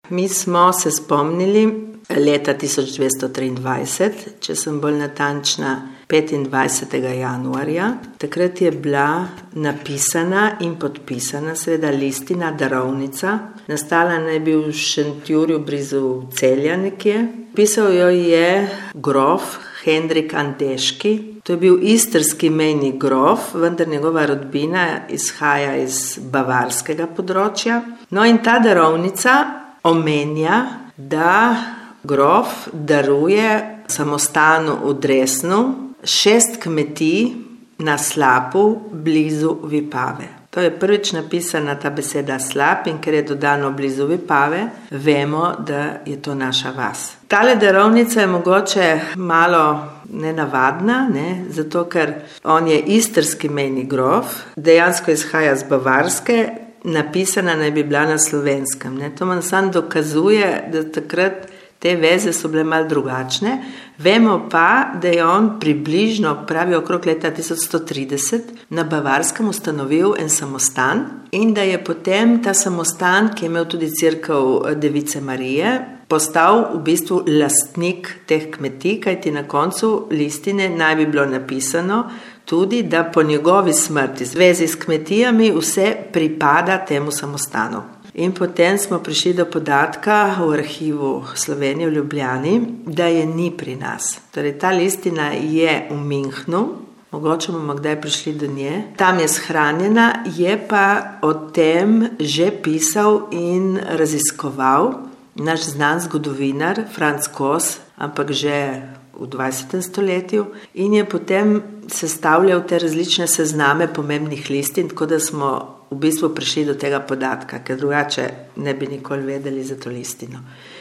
Mi smo se spomnili leta 1223, če sem bolj natančna, 25. januarja. Takrat je bila napisana in podpisana seveda listina darovnica. Nastala naj bi v Šentjurju blizu Celja nekje. Pisal jo je grof Henrik Andeški. To je bil istrski mejni grof, vendar njegova rodbina izhaja iz bavarskega področja. No in ta darovnica omenja, da grof daruje samostanu v Dresnu 6 kmetij na Slapu blizu Vipave. To je prvič napisana ta beseda Slap in ker je dodano blizu Vipave, vemo, da je to naša vas. Tale darovnica je mogoče malo nenavadna, zato ker on je istrski mejni grof, dejansko izhaja z Bavarske, napisana naj bi bila na slovenskem. To nam samo dokazuje, da takrat te veze so bile malo drugačne. Vemo pa, da je on približno, pravi okrog leta 1130, na Bavarskem ustanovil en samostan in da je potem ta samostan, ki je imel tudi cerkev Device Marije, postal v bistvu lastnik teh kmetij, kajti na koncu listine naj bi bilo napisano tudi, da po njegovi smrti, zvezi s kmetijami, vse pripada temu samostanu. In potem smo prišli do podatka v arhivu Slovenije v Ljubljani, da je ni pri nas. Torej, ta listina je v Minhnu, mogoče bomo kdaj prišli do nje. Tam je shranjena, je pa o tem že pisal in raziskoval naš znan zgodovinar Franc Kos, ampak že v 20. stoletju, in je potem sestavljal te različne sezname pomembnih listin, tako da smo v bistvu prišli do tega podatka, ker drugače ne bi nikoli vedeli za to listino.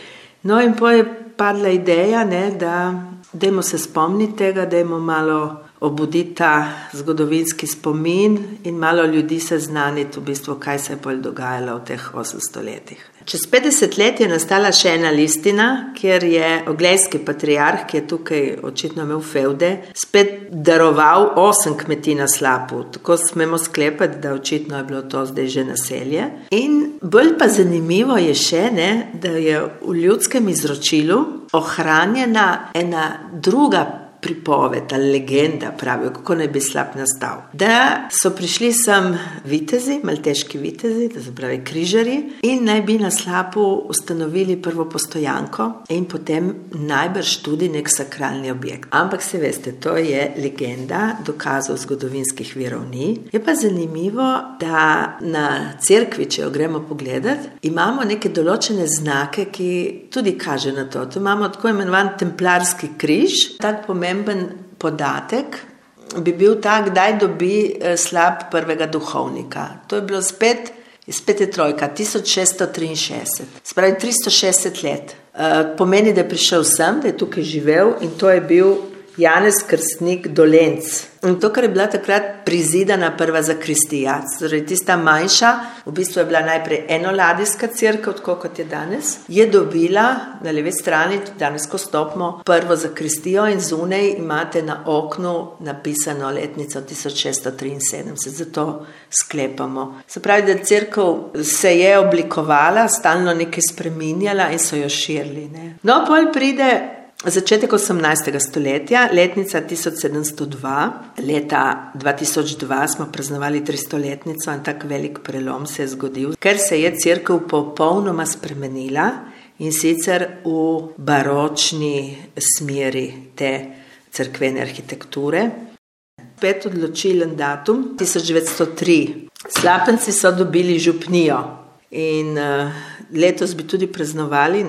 No in potem je padla ideja, da dajmo se spomniti tega, dajmo malo obuditi ta zgodovinski spomin in malo ljudi seznaniti v bistvu, kaj se je bolj dogajalo v teh 800 letih. Čez 50 let je nastala še ena listina, kjer je oglejski patriarh, ki je tukaj očitno imel fevde, spet daroval 8 kmetij na Slapu. Tako smemo sklepati, da očitno je bilo to zdaj že naselje. In bolj pa zanimivo je še, da je v ljudskem izročilu ohranjena ena druga pripoved ali legenda, pravijo, kako naj bi Slap nastal. Da so prišli sem vitezi, malteški vitezi, to se pravi križarji, in naj bi na Slapu ustanovili prvo postojanko in potem najbrž tudi nek sakralni objekt. Ampak se veste, to je legenda, dokazov zgodovinskih virov ni. Je pa zanimivo, da na cerkvi, če jo gremo pogledat, imamo neke določene znake, ki tudi kaže na to. Tu imamo tako imenovan templarski križ, tak pomemben podatek bi bil tak, kdaj dobi Slap prvega duhovnika. To je bilo spet je trojka, 1663, spravi 360 let. Pomeni, da je prišel sem, da je tukaj živel in to je bil Janez Krstnik Dolenc. In to, kar je bila takrat prizidana prva zakristija, torej tista manjša, v bistvu je bila najprej enoladijska cerkev, tako kot je danes, je dobila na levi strani, danes ko stopimo, prvo zakristijo in zunaj imate na oknu napisano letnico 1673, zato sklepamo. Se pravi, da cerkev se je oblikovala, stalno nekaj spreminjala in so jo širili. No, pol pride začetek 18. stoletja, letnica 1702, leta 2002 smo praznovali 300-letnico in tak velik prelom se je zgodil, ker se je cerkev popolnoma spremenila in sicer v baročni smeri te cerkvene arhitekture. Spet odločilen datum, 1903. Slapenci so dobili župnijo in letos bi tudi praznovali,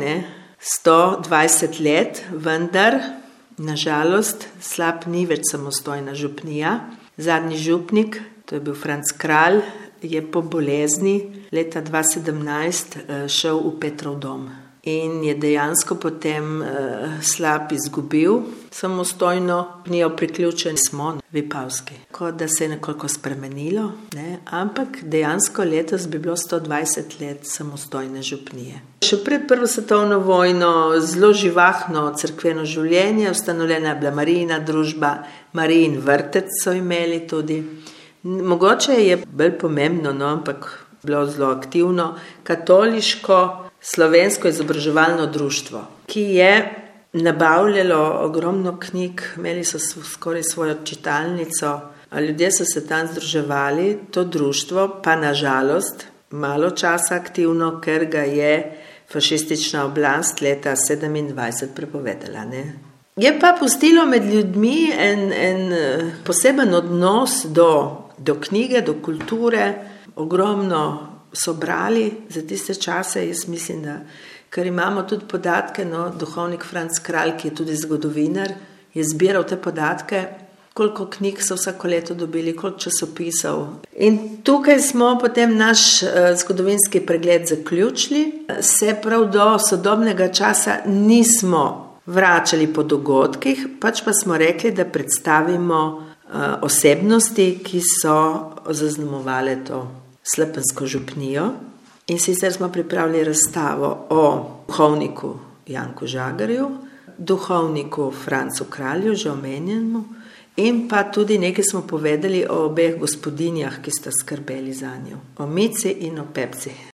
120 let, vendar, nažalost, Slap ni več samostojna župnija. Zadnji župnik, to je bil Franc Kralj, je po bolezni leta 2017 šel v Petrov dom. In je dejansko potem Slap izgubil samostojno župnijo, priključeni smo Vipavski. Tako da se je nekoliko spremenilo, ampak dejansko letos bi bilo 120 let samostojne župnije. Še pred prvo svetovno vojno zelo živahno cerkveno življenje, ustanovljena je bila Marijina družba, Marijin vrtec so imeli tudi. Mogoče je bolj pomembno, ampak bilo zelo aktivno, katoliško slovensko izobraževalno društvo, ki je nabavljalo ogromno knjig, imeli so skoraj svojo čitalnico, ljudje so se tam združevali, to društvo pa na žalost malo časa aktivno, ker ga je fašistična oblast leta 1927 prepovedala. Ne? Je pa pustilo med ljudmi en poseben odnos do knjige, do kulture, ogromno so brali za tiste čase, jaz mislim, da ker imamo tudi podatke, duhovnik Franc Kralj, ki je tudi zgodovinar, je zbiral te podatke, koliko knjig so vsako leto dobili, koliko časopisov. In tukaj smo potem naš zgodovinski pregled zaključili, se prav do sodobnega časa nismo vračali po dogodkih, pač pa smo rekli, da predstavimo osebnosti, ki so zaznamovale to slepensko župnijo. In sicer smo pripravili razstavo o duhovniku Janku Žagarju, duhovniku Francu Kralju, že omenjenemu, in pa tudi nekaj smo povedali o obeh gospodinjah, ki sta skrbeli za njo, o Mici in o Pepci.